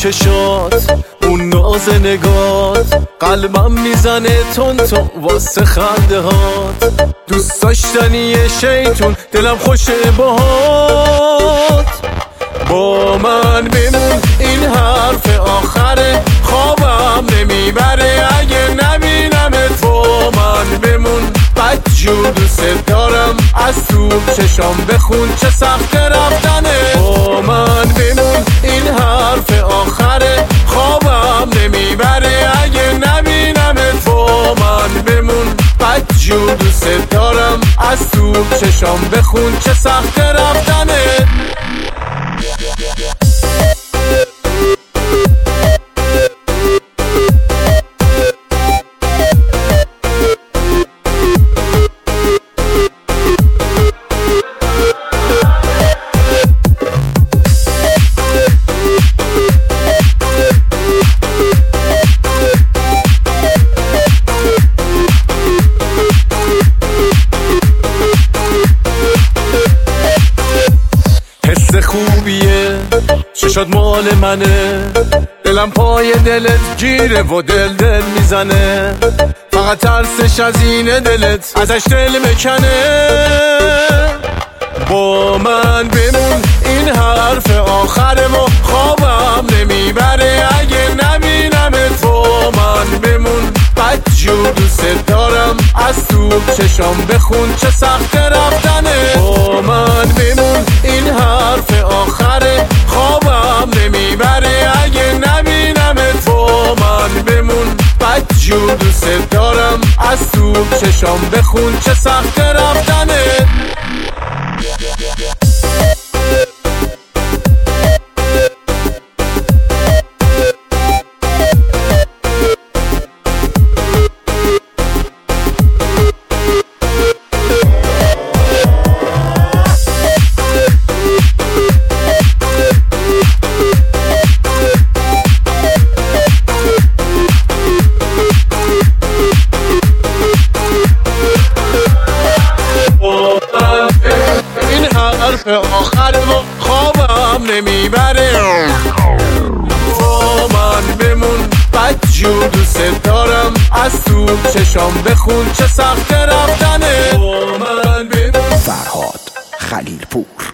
چشات، اون ناز نگات، قلبم میزنه تون تون واسه خنده هات. دوست داشتنی شیطون، دلم خوشه باهات. با من بمون، این حرف آخره، خوابم نمیبره اگه نبینمت. با من بمون، بدجور دوست دارم، از تو چشام بخون چه سخت رفتنه. با من بمون، این حرف آخره، خوابم نمیبره اگه نبینمت. با من بمون، بدجور دوست دارم، از تو چشام بخون چه سخت رفتنه. خوبیه، چشات مال منه، دلم پای دلت گیره و دل میزنه. فقط ترسش از اینه دلت ازش دل مکنه. با من بمون، این حرف آخره و خوابم نمیبره اگه نبینمت. با من بمون، بدجور دوست دارم، از تو چشام بخون چه سخت رفتنه. با من بمون، این حرف آخره، خوابم نمیبره اگه نبینمت. با من بمون، بدجور دوست دارم، از تو چشام بخون چه سخت رفتنه. حرف آخر و خوابم نمیبره. با من بمون، بدجور دوست دارم، از تو چشام بخون چه سخت رفتنه. با من بمون. فرهاد خلیل پور.